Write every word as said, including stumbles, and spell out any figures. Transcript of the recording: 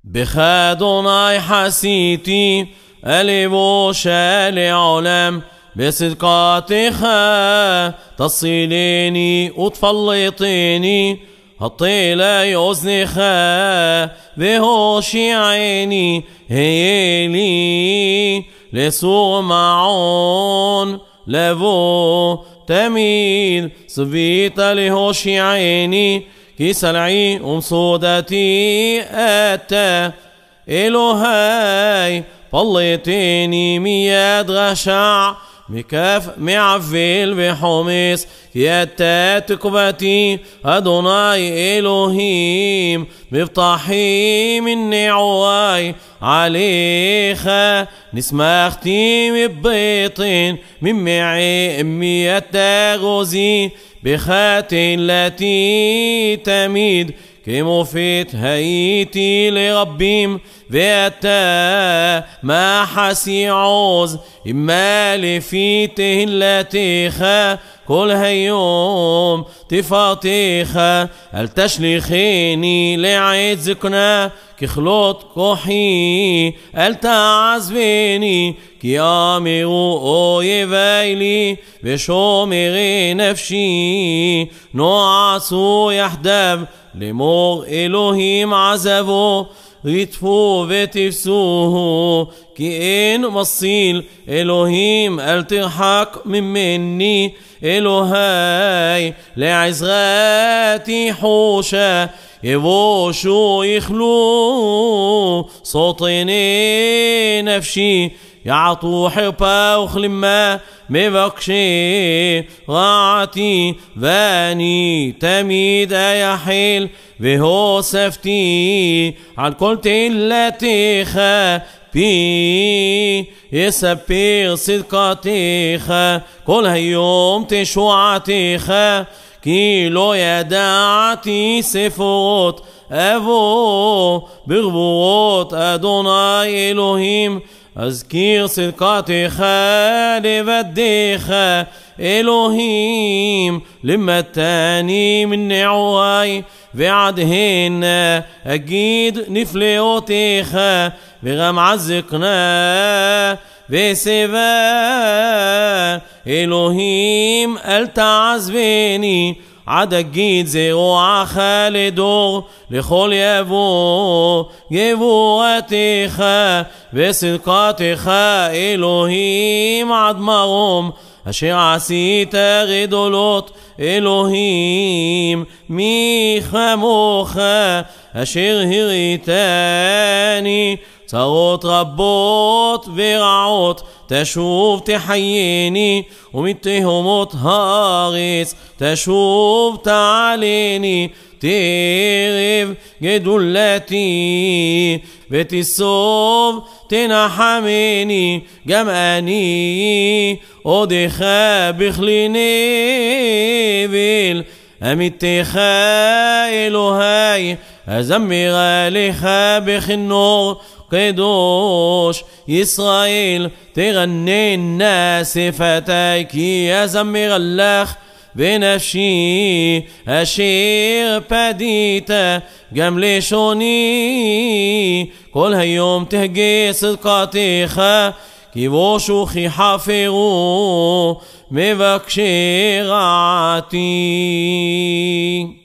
בך אדוני חסיתי, לבושה לעולם, بصدقاتך تصليني وتفلطيني، هطيلي أذنך وهوشي عيني، هي لي لسوء معون لبو تميد صبيت لهوشي عيني، كي سلعي ومصودتي أتى إلهي طليتيني مياد غشع مكاف معفل بحمص ياتا تكبتي أدوناي إلهيم مفتاحي من نعواي عليخا نسمختي مبيطين من معي أمي التاغوزي بخاتي التي تميد كموفيت هيتي لربيم ואתה מה חסי עוז إما لفيته التيخ كل هيوم تفاتيخ هل تشلخيني لعيد زكنا كخلوت كوحي هل تعذبيني كي أمرو أويبايلي وشومري نفشي نوعسو يحدب لمور إلهيم عذبو رتفو وتفسوه كي إن مصيل إلهيم الترحق من مني إلهي لعزغاتي حوشا يبوشو يخلو صوتيني نفشي يعطو حربا وخلما مبكشي راعتي واني تميد يحيل وهو سفتي عن كل تلتيخ بي يسبير صدقاتيخ كل هيوم تشوعتيخ كي لو يدعتي سفوت أبو بربوت أدوناي إلهيم أذكير صدقاتيخ لبديخ إلهيم لما التاني من نعواي بعدهن أجيد نفليوتيخ بغم عزقنا بسبا إلهيم التعذبيني عد أجيد زيروع خالدور لخول يبو يبواتيخ بصدقاتيخ إلهيم عد مرום אשר עשית גדולות אלוהים מי כמוך אשר הראיתני צרות רבות ורעות תשוב תחייני ומתהומות הארץ תשוב תעלני תרב גדולתי ותסוב תנחמני גם אני עודך בכלי נבל עמיתך אלוהי אזמר עליך בכינור קדוש ישראל תרננה שפתי כי אזמר לך בנפשי אשר פדית גם לשוני כל היום תהגה צדקתך כי בושוכי חפרו מבקשי רעתי